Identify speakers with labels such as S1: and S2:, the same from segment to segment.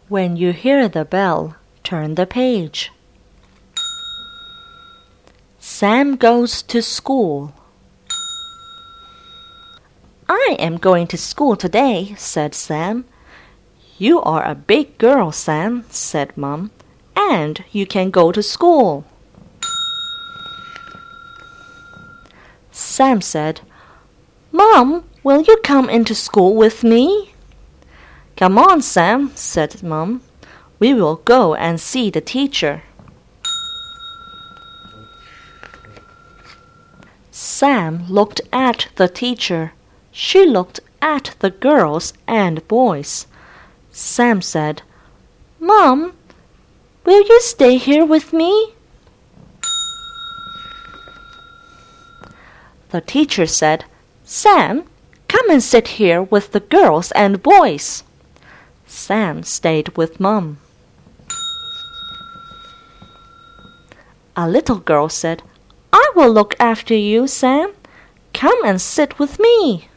S1: When you hear the bell, turn the page. Sam goes to school. I am going to school today, said Sam. You are a big girl, Sam, said Mom, and you can go to school. Sam said, Mom, will you come into school with me? Come on, Sam, said Mom. We will go and see the teacher. Sam looked at the teacher. She looked at the girls and boys. Sam said, Mom, will you stay here with me? The teacher said, Sam, come and sit here with the girls and boys. Sam stayed with Mom. A little girl said, I will look after you, Sam. Come and sit with me.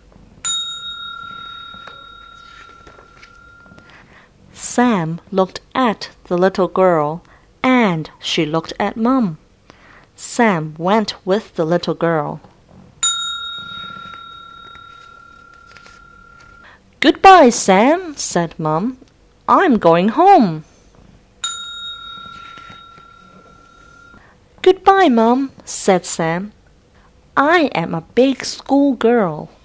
S1: Sam looked at the little girl, and she looked at Mom. Sam went with the little girl. Goodbye, Sam, said Mom. I'm going home. Goodbye, Mom, said Sam. I am a big schoolgirl.